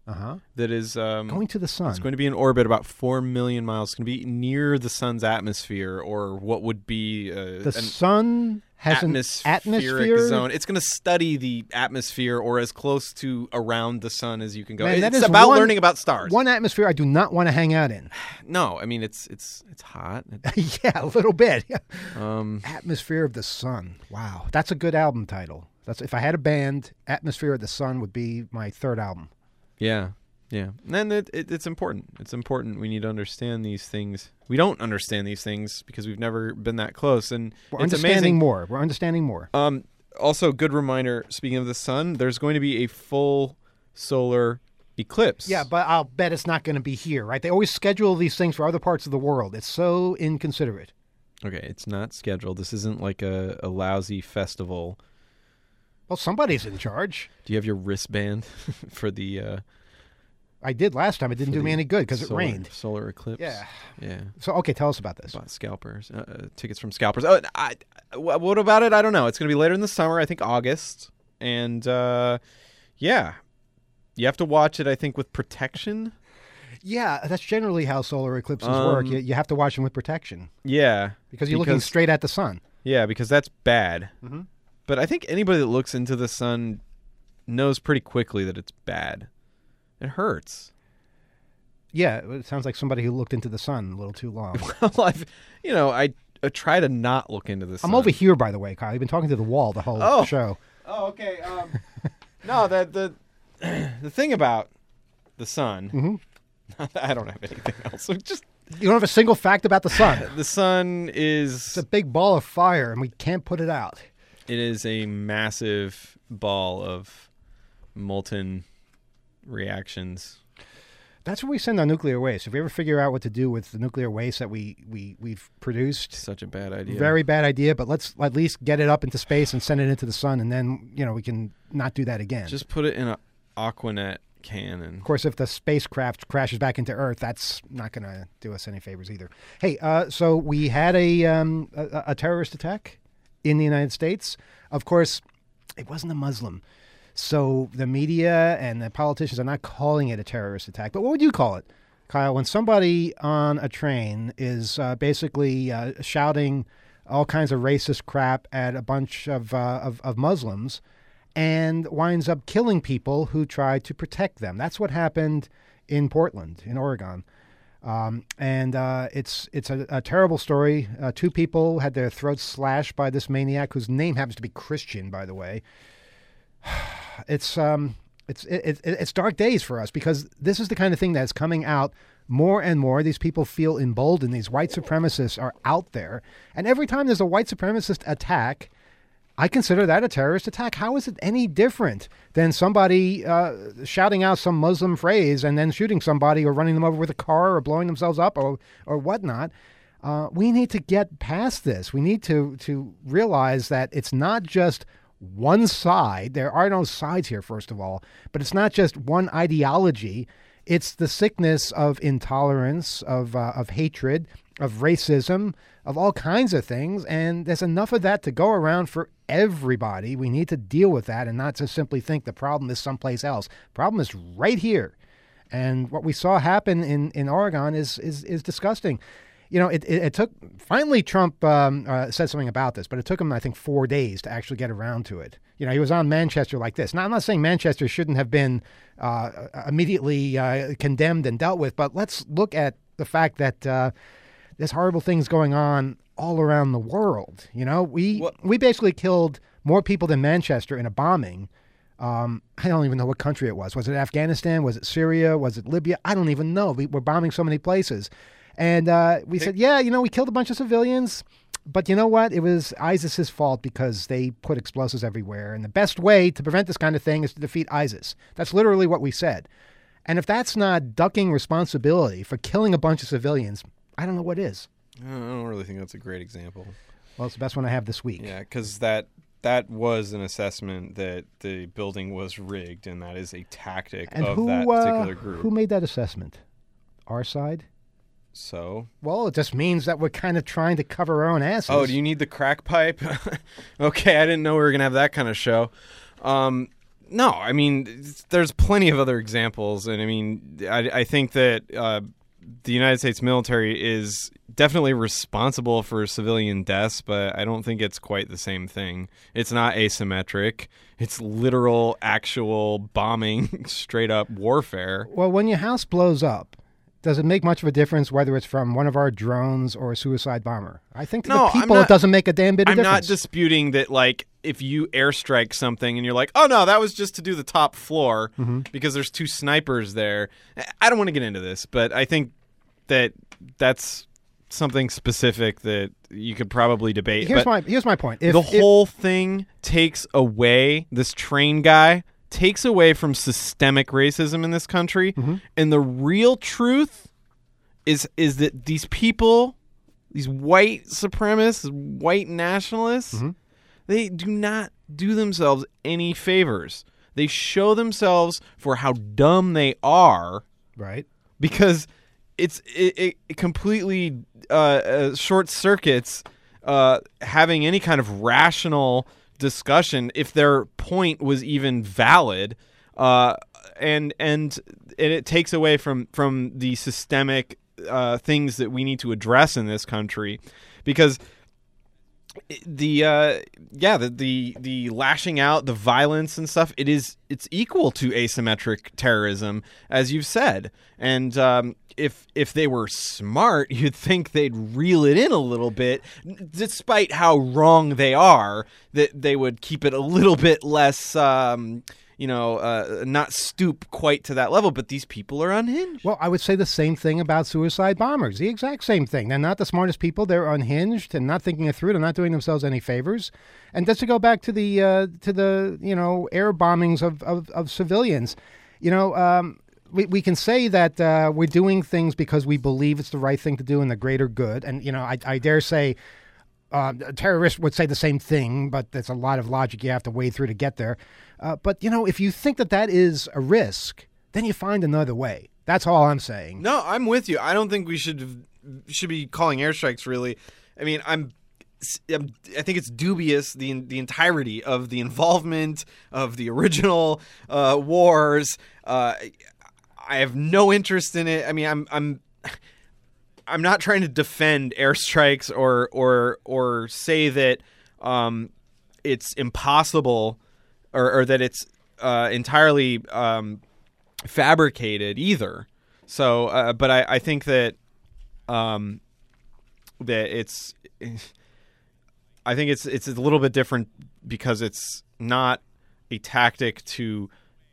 D: Uh-huh.
E: that is um,
D: Going to the sun.
E: It's going to be in orbit about four million miles. It's going to be near the sun's atmosphere, or what would be uh,
D: the
E: an
D: sun has
E: atmospheric
D: an atmosphere
E: zone. It's going to study the atmosphere, or as close to around the sun as you can go.
D: Man, that
E: it's
D: is
E: about
D: one-
E: learning about stars.
D: One atmosphere I do not want to hang out in.
E: No, I mean it's it's it's hot.
D: Yeah, a little bit.
E: Um,
D: Atmosphere of the Sun. Wow, that's a good album title. That's if I had a band, Atmosphere of the Sun would be my third album.
E: Yeah, yeah. And it, it, it's important. It's important. We need to understand these things. We don't understand these things because we've never been that close. And
D: We're
E: it's
D: understanding
E: amazing.
D: more. We're understanding more.
E: Um, also, good reminder, speaking of the sun, there's going to be a full solar eclipse.
D: Yeah, but I'll bet it's not going to be here, right? They always schedule these things for other parts of the world. It's so inconsiderate.
E: Okay, it's not scheduled. This isn't like a, a lousy festival.
D: Well, somebody's in charge.
E: Do you have your wristband for the uh,
D: I did last time. It didn't
E: for
D: do me
E: the
D: any good because it
E: solar-
D: rained.
E: Solar eclipse?
D: Yeah.
E: Yeah.
D: So, okay, tell us about this.
E: Bought scalpers, uh, uh, tickets from scalpers. Oh, I, I- what about it? I don't know. It's going to be later in the summer. I think August, and uh, yeah, you have to watch it. I think with protection.
D: Yeah, that's generally how solar eclipses
E: Um,
D: work. You, you have to watch them with protection
E: Yeah,
D: because you're looking straight at the sun.
E: Yeah, because that's bad.
D: Mm-hmm.
E: But I think anybody that looks into the sun knows pretty quickly that it's bad. It hurts.
D: Yeah, it sounds like somebody who looked into the sun a little too long.
E: Well, I've, you know, I, I try to not look into the sun.
D: I'm over here, by the way, Kyle. You've been talking to the wall the whole
E: Oh.
D: show.
E: Oh, okay. Um, no, the the the thing about the sun.
D: Mm-hmm.
E: I don't have anything else. So just
D: You don't have a single fact about the sun.
E: the sun is
D: It's a big ball of fire, and we can't put it out.
E: it is a massive ball of molten reactions.
D: That's where we send our nuclear waste. If we ever figure out what to do with the nuclear waste that we, we, we've produced,
E: Such a bad idea.
D: very bad idea, but let's at least get it up into space and send it into the sun, and then, you know, we can not do that again.
E: Just put it in an Aquanet can and
D: Of course, if the spacecraft crashes back into Earth, that's not going to do us any favors either. Hey, uh, so we had a, um, a a terrorist attack in the United States. Of course, it wasn't a Muslim. So the media and the politicians are not calling it a terrorist attack. But what would you call it, Kyle, when somebody on a train is uh, basically uh, shouting all kinds of racist crap at a bunch of, uh, of, of Muslims and winds up killing people who try to protect them? That's what happened in Portland, in Oregon. Um, and uh, it's it's a, a terrible story. Uh, two people had their throats slashed by this maniac, whose name happens to be Christian, by the way. It's um, it's it, it, it's dark days for us because this is the kind of thing that's coming out more and more. These people feel emboldened. These white supremacists are out there, and every time there's a white supremacist attack, I consider that a terrorist attack. How is it any different than somebody uh, shouting out some Muslim phrase and then shooting somebody or running them over with a car or blowing themselves up or or whatnot? Uh, we need to get past this. We need to to realize that it's not just one side. There are no sides here, first of all, but it's not just one ideology. It's the sickness of intolerance, of uh, of hatred, of racism, of all kinds of things. And there's enough of that to go around for everybody. We need to deal with that and not just simply think the problem is someplace else. The problem is right here. And what we saw happen in, in Oregon is, is, is disgusting. You know, it, it, it took, finally Trump um, uh, said something about this, but it took him, I think, four days to actually get around to it. You know, he was on Manchester like this. Now, I'm not saying Manchester shouldn't have been uh, immediately uh, condemned and dealt with, but let's look at the fact that uh, there's horrible things going on all around the world. You know, we
E: What?
D: we basically killed more people than Manchester in a bombing. Um, I don't even know what country it was. Was it Afghanistan? Was it Syria? Was it Libya? I don't even know. We were bombing so many places. And uh, we said, yeah, you know, we killed a bunch of civilians, but you know what? It was ISIS's fault because they put explosives everywhere. And the best way to prevent this kind of thing is to defeat ISIS. That's literally what we said. And if that's not ducking responsibility for killing a bunch of civilians, I don't know what is.
E: I don't really think that's a great example.
D: Well, it's the best one I have this week.
E: Yeah, because that that was an assessment that the building was rigged, and that is a tactic
D: And
E: of
D: who,
E: that
D: uh,
E: particular group.
D: who made that assessment? Our side?
E: So,
D: Well, it just means that we're kind of trying to cover our own asses.
E: oh, do you need the crack pipe? Okay, I didn't know we were gonna have that kind of show. Um, No, I mean, there's plenty of other examples, and I mean, I, I think that uh, the United States military is definitely responsible for civilian deaths, but I don't think it's quite the same thing. It's not asymmetric. It's literal, actual bombing, straight-up warfare.
D: Well, when your house blows up, does it make much of a difference whether it's from one of our drones or a suicide bomber? I think to
E: No,
D: the people,
E: I'm not-
D: it doesn't make a damn bit of
E: I'm not
D: difference.
E: disputing that, like, if you airstrike something and you're like, oh, no, that was just to do the top floor
D: Mm-hmm.
E: because there's two snipers there. I don't want to get into this, but I think that that's something specific that you could probably debate.
D: Here's
E: but
D: my here's my point. If,
E: the
D: if-
E: whole thing takes away, this train guy takes away from systemic racism in this country.
D: Mm-hmm.
E: And the real truth is is that these people, these white supremacists, white nationalists,
D: Mm-hmm.
E: they do not do themselves any favors. They show themselves for how dumb they are,
D: right.
E: because it's it, it completely uh, uh, short circuits uh, having any kind of rational discussion if their point was even valid, uh, and and and it takes away from from the systemic uh, things that we need to address in this country, because the uh yeah the, the the lashing out, the violence and stuff, it is it's equal to asymmetric terrorism, as you've said. And um if if they were smart, you'd think they'd reel it in a little bit, despite how wrong they are, that they would keep it a little bit less um you know uh not stoop quite to that level. But these people are unhinged.
D: Well, I would say the same thing about suicide bombers. The exact same thing. They're not the smartest people. They're unhinged and not thinking it through. They're not doing themselves any favors. And just to go back to the uh, to the you know air bombings of of, of civilians, you know. Um, We, we can say that uh, we're doing things because we believe it's the right thing to do in the greater good. And, you know, I, I dare say uh, a terrorist would say the same thing, but there's a lot of logic you have to wade through to get there. Uh, but, you know, if you think that that is a risk, then you find another way. That's all I'm saying.
E: No, I'm with you. I don't think we should should be calling airstrikes, really. I mean, I'm, I'm I think it's dubious, the the entirety of the involvement of the original uh, wars. Uh, I have no interest in it. I mean, I'm I'm I'm not trying to defend airstrikes or or or say that um, it's impossible or, or that it's uh, entirely um, fabricated either. So, uh, but I, I think that um, that it's I think it's it's a little bit different because it's not a tactic to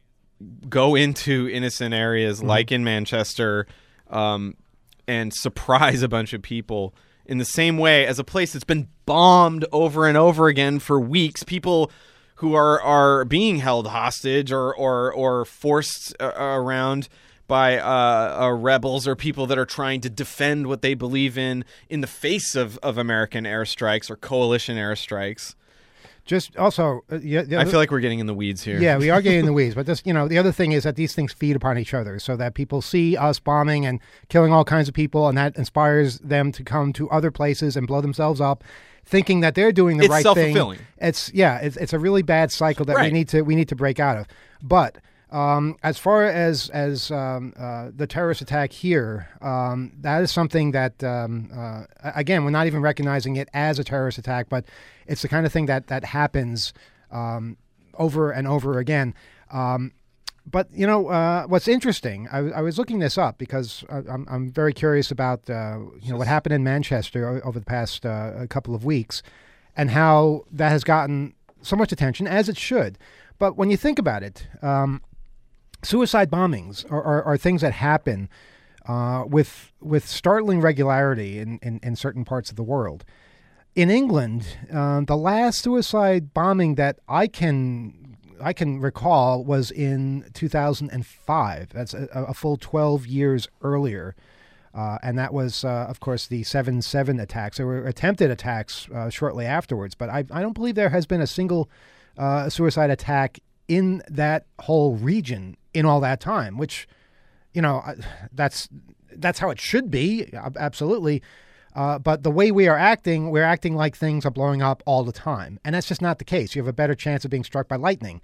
E: go into innocent areas mm-hmm. like in Manchester um, and surprise a bunch of people in the same way as a place that's been bombed over and over again for weeks. People who are, are being held hostage or or, or forced uh, around by uh, uh, rebels or people that are trying to defend what they believe in in the face of, of American airstrikes or coalition airstrikes.
D: Just also, uh, yeah, the
E: I
D: other-
E: feel like we're getting in the weeds here.
D: Yeah, we are getting in the weeds. But this, you know, the other thing is that these things feed upon each other, so that people see us bombing and killing all kinds of people, and that inspires them to come to other places and blow themselves up, thinking that they're doing the
E: It's
D: right
E: self-fulfilling.
D: thing. It's yeah, it's it's a really bad cycle that
E: Right.
D: we need to we need to break out of. But um, as far as as um, uh, the terrorist attack here, um, that is something that um, uh, again, we're not even recognizing it as a terrorist attack, but it's the kind of thing that that happens um, over and over again. Um, but you know uh, what's interesting? I, I was looking this up because I, I'm I'm very curious about uh, you know what happened in Manchester o- over the past uh, a couple of weeks, and how that has gotten so much attention, as it should. But when you think about it, um, suicide bombings are, are, are things that happen uh, with with startling regularity in, in, in certain parts of the world. In England, uh, the last suicide bombing that I can I can recall was in two thousand five. That's a, a full twelve years earlier. Uh, and that was, uh, of course, the seven seven attacks. There were attempted attacks uh, shortly afterwards, but I, I don't believe there has been a single uh, suicide attack in that whole region in all that time, which, you know, that's that's how it should be, absolutely. Uh, but the way we are acting, we're acting like things are blowing up all the time. And that's just not the case. You have a better chance of being struck by lightning.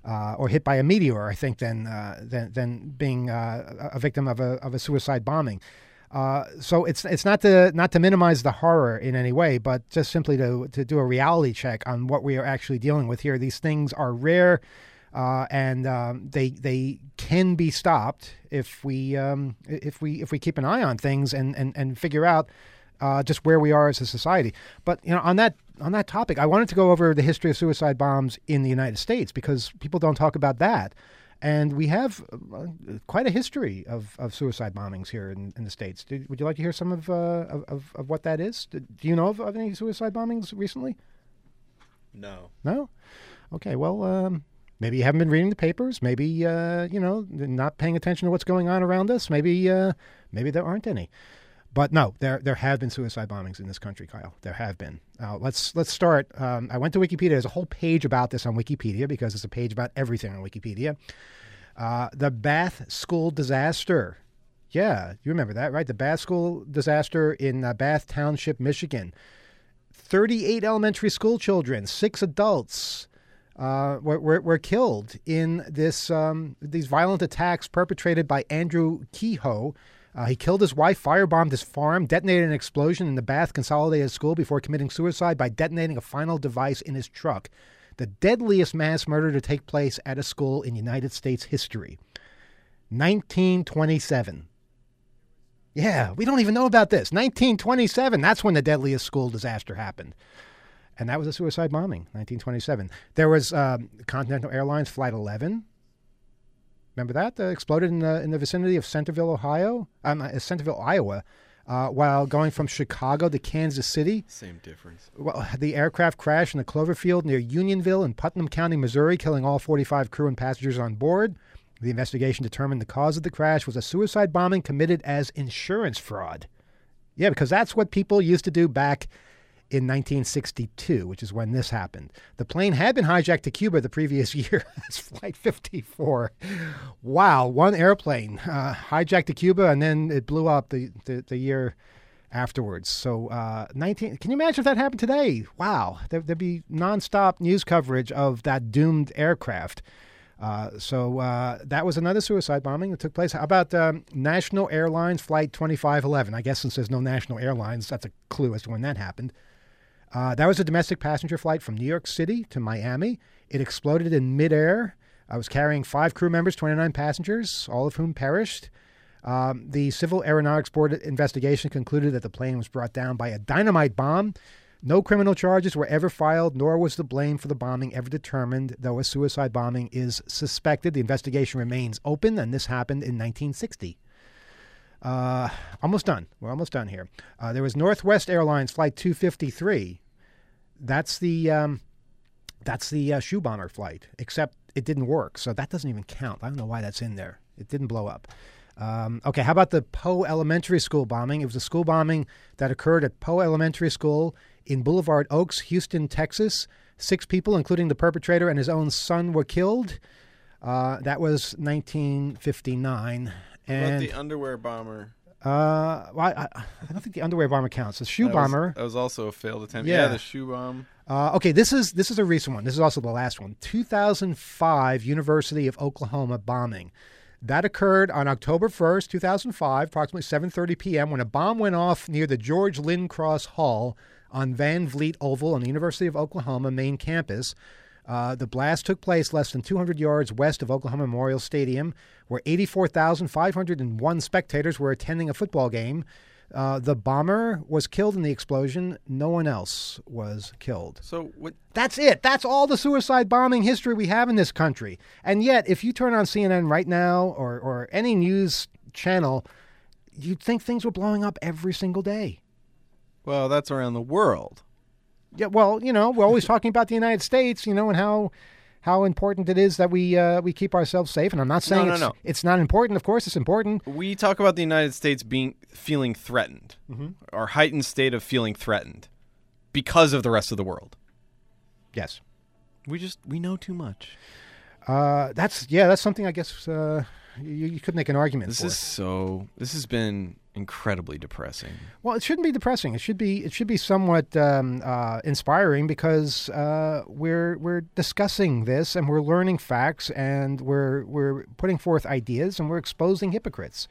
D: uh, or hit by a meteor, I think, than uh, than, than being uh, a victim of a of a suicide bombing. Uh, so it's it's not to not to minimize the horror in any way, but just simply to to do a reality check on what we are actually dealing with here. These things are rare, uh, and um, they they can be stopped if we um, if we if we keep an eye on things and and, and figure out uh, just where we are as a society. But you know, on that on that topic, I wanted to go over the history of suicide bombs in the United States because people don't talk about that. And we have uh, quite a history of, of suicide bombings here in, in the States. Did, would you like to hear some of, uh, of of what that is? Do you know of, of any suicide bombings recently?
E: No.
D: No? Okay, well, um, maybe you haven't been reading the papers. Maybe, uh, you know, not paying attention to what's going on around us. Maybe uh, maybe there aren't any. But no, there there have been suicide bombings in this country, Kyle. There have been. Uh, let's let's start. Um, I went to Wikipedia. There's a whole page about this on Wikipedia because it's a page about everything on Wikipedia. Uh, the Bath School disaster. Yeah, you remember that, right? The Bath School disaster in uh, Bath Township, Michigan. thirty-eight elementary school children, six adults uh, were, were, were killed in this um, these violent attacks perpetrated by Andrew Kehoe. Uh, he killed his wife, firebombed his farm, detonated an explosion in the Bath Consolidated School before committing suicide by detonating a final device in his truck. The deadliest mass murder to take place at a school in United States history. nineteen twenty-seven. Yeah, we don't even know about this. nineteen twenty-seven, that's when the deadliest school disaster happened. And that was a suicide bombing, nineteen twenty-seven. There was um, Continental Airlines Flight eleven. Remember that? Uh, exploded in the in the vicinity of Centerville, Ohio, um, uh, Centerville, Iowa, uh, while going from Chicago to Kansas City.
E: Same difference.
D: Well, the aircraft crashed in the Cloverfield near Unionville in Putnam County, Missouri, killing all forty-five crew and passengers on board. The investigation determined the cause of the crash was a suicide bombing committed as insurance fraud. Yeah, because that's what people used to do back in nineteen sixty-two, which is when this happened. The plane had been hijacked to Cuba the previous year as Flight fifty-four. Wow, one airplane uh, hijacked to Cuba, and then it blew up the, the, the year afterwards. So uh, nineteen. Can you imagine if that happened today? Wow, there, there'd be nonstop news coverage of that doomed aircraft. Uh, so uh, that was another suicide bombing that took place. How about um, National Airlines Flight twenty-five eleven? I guess since there's no National Airlines, that's a clue as to when that happened. Uh, that was a domestic passenger flight from New York City to Miami. It exploded in midair. I was carrying five crew members, twenty-nine passengers, all of whom perished. Um, the Civil Aeronautics Board investigation concluded that the plane was brought down by a dynamite bomb. No criminal charges were ever filed, nor was the blame for the bombing ever determined, though a suicide bombing is suspected. The investigation remains open, and this happened in nineteen sixty. Uh, almost done. We're almost done here. Uh, there was Northwest Airlines Flight two fifty-three. That's the um, that's the uh, shoe bomber flight, except it didn't work, so that doesn't even count. I don't know why that's in there. It didn't blow up. Um, okay, how about the Poe Elementary School bombing? It was a school bombing that occurred at Poe Elementary School in Boulevard Oaks, Houston, Texas. Six people, including the perpetrator and his own son, were killed. Uh, that was nineteen fifty-nine. And,
E: What about the underwear bomber?
D: Uh, well, I, I don't think the underwear bomber counts. The shoe
E: that
D: bomber.
E: Was, that was also a failed attempt.
D: Yeah.
E: Yeah, the shoe bomb.
D: Uh, okay, this is this is a recent one. This is also the last one. two thousand five University of Oklahoma bombing. That occurred on October first, two thousand five, approximately seven thirty p.m. when a bomb went off near the George Lindcross Hall on Van Vliet Oval on the University of Oklahoma main campus. Uh, the blast took place less than two hundred yards west of Oklahoma Memorial Stadium, where eighty-four thousand five hundred one spectators were attending a football game. Uh, the bomber was killed in the explosion. No one else was killed.
E: So what?
D: That's it. That's all the suicide bombing history we have in this country. And yet, if you turn on C N N right now or, or any news channel, you'd think things were blowing up every single day.
E: Well, that's around the world.
D: Yeah, well, you know, we're always talking about the United States, you know, and how how important it is that we uh, we keep ourselves safe. And I'm not saying
E: No, no,
D: it's,
E: no.
D: it's not important. Of course, it's important.
E: We talk about the United States being feeling threatened,
D: Mm-hmm.
E: or heightened state of feeling threatened, because of the rest of the world.
D: Yes.
E: We just we know too much.
D: Uh, that's yeah, that's something I guess uh, you, you could make an argument
E: This
D: for.
E: is so. This has been incredibly depressing.
D: Well, it shouldn't be depressing. It should be it should be somewhat um, uh, inspiring because uh, we're we're discussing this and we're learning facts and we're we're putting forth ideas and we're exposing hypocrites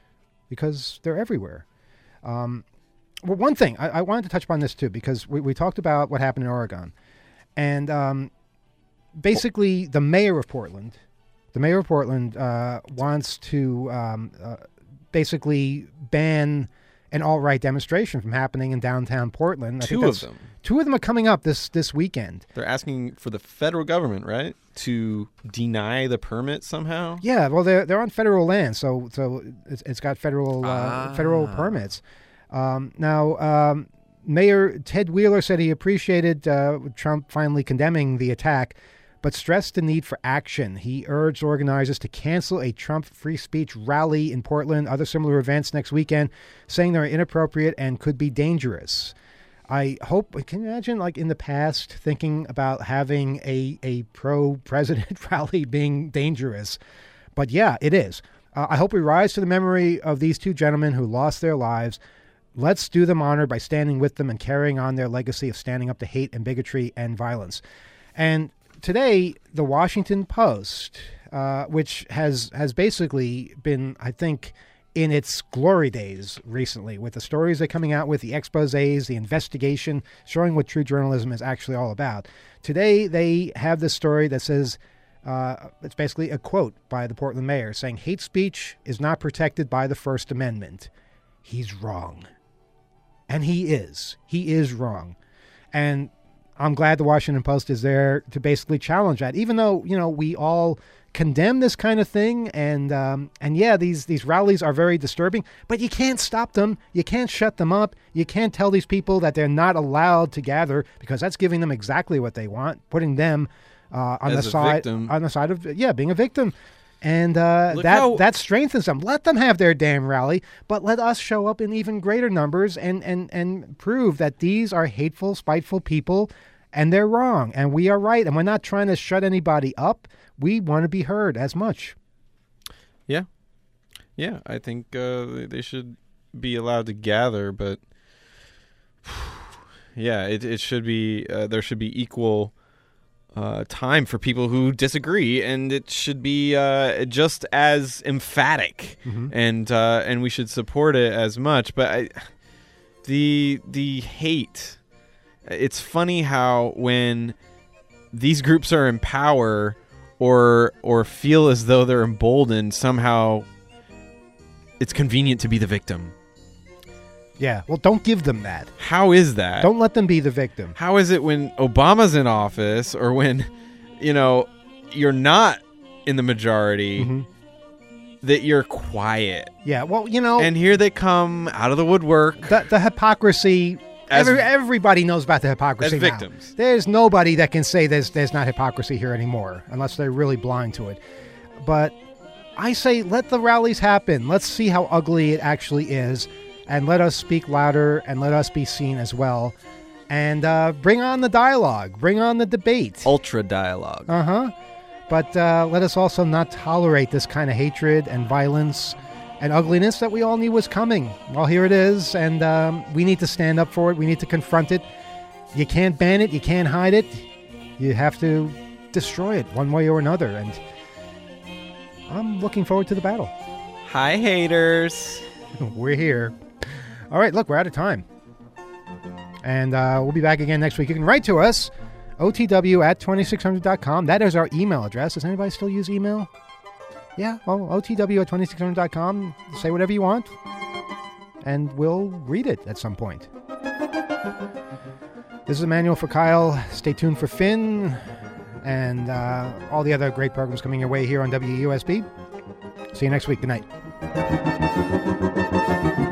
D: because they're everywhere. Um, well, one thing I, I wanted to touch upon this too because we, we talked about what happened in Oregon, and um, basically the mayor of Portland, the mayor of Portland uh, wants to. Um, uh, basically ban an alt-right demonstration from happening in downtown Portland. I
E: Two
D: think
E: of them.
D: Two of them are coming up this, this weekend.
E: They're asking for the federal government, right, to deny the permit somehow?
D: Yeah, well, they're they're on federal land, so so it's, it's got federal uh,
E: Ah.
D: federal permits. Um, now, um, Mayor Ted Wheeler said he appreciated uh, Trump finally condemning the attack, but stressed the need for action. He urged organizers to cancel a Trump free speech rally in Portland, other similar events next weekend, saying they're inappropriate and could be dangerous. I hope, can you imagine, like in the past, thinking about having a, a pro-president rally being dangerous? But yeah, it is. Uh, I hope we rise to the memory of these two gentlemen who lost their lives. Let's do them honor by standing with them and carrying on their legacy of standing up to hate and bigotry and violence. And today, the Washington Post, uh, which has has basically been, I think, in its glory days recently, with the stories they're coming out with, the exposés, the investigation, showing what true journalism is actually all about. Today, they have this story that says, uh, it's basically a quote by the Portland mayor saying, hate speech is not protected by the First Amendment. He's wrong. And he is. He is wrong. And I'm glad the Washington Post is there to basically challenge that, even though, you know, we all condemn this kind of thing. And, um, and yeah, these, these rallies are very disturbing, but you can't stop them. You can't shut them up. You can't tell these people that they're not allowed to gather because that's giving them exactly what they want, putting them uh, on
E: As
D: the
E: a
D: side,
E: victim.
D: on the side of, yeah, being a victim. And uh,
E: Look
D: that
E: how-
D: that strengthens them. Let them have their damn rally, but let us show up in even greater numbers and, and, and prove that these are hateful, spiteful people, and they're wrong, and we are right, and we're not trying to shut anybody up. We want to be heard as much.
E: Yeah. Yeah, I think uh, they- they should be allowed to gather, but yeah, it, it should be, uh, there should be equal uh, time for people who disagree, and it should be uh, just as emphatic,
D: Mm-hmm.
E: and uh, and we should support it as much. But I, the the hate, it's funny how when these groups are in power or or feel as though they're emboldened, somehow it's convenient to be the victim.
D: Yeah, well, don't give them that.
E: How is that?
D: Don't let them be the victim.
E: How is it when Obama's in office or when, you know, you're not in the majority
D: Mhm.
E: that you're quiet?
D: Yeah, well, you know,
E: And here they come out of the woodwork.
D: the, the hypocrisy,
E: As-
D: every, everybody knows about the hypocrisy
E: as
D: now.
E: victims.
D: There's nobody that can say there's, there's not hypocrisy here anymore, unless they're really blind to it. But I say let the rallies happen. Let's see how ugly it actually is. And let us speak louder and let us be seen as well. And uh, bring on the dialogue. Bring on the debate.
E: Ultra dialogue.
D: Uh-huh. But uh, let us also not tolerate this kind of hatred and violence and ugliness that we all knew was coming. Well, here it is, and um, we need to stand up for it. We need to confront it. You can't ban it. You can't hide it. You have to destroy it one way or another. And I'm looking forward to the battle.
E: Hi, haters.
D: We're here. All right, look, we're out of time. And uh, we'll be back again next week. You can write to us, O T W at twenty-six hundred dot com. That is our email address. Does anybody still use email? Yeah, well, O T W at twenty-six hundred dot com. Say whatever you want, and we'll read it at some point. This is Emmanuel for Kyle. Stay tuned for Finn and uh, all the other great programs coming your way here on W U S B. See you next week. Good night.